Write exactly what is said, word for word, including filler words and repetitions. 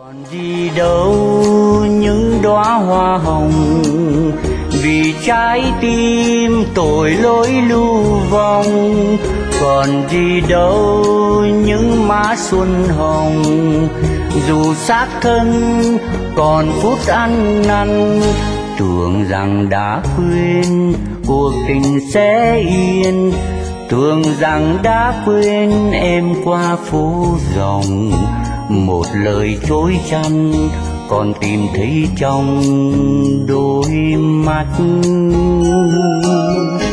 Còn gì đâu những đóa hoa hồng, vì trái tim tội lỗi lưu vong. Còn gì đâu những má xuân hồng, dù xác thân còn phút ăn năn. Tưởng rằng đã quên cuộc tình sẽ yên, tưởng rằng đã quên em qua phố rồng. Một lời dối chăn còn tìm thấy trong đôi mắt.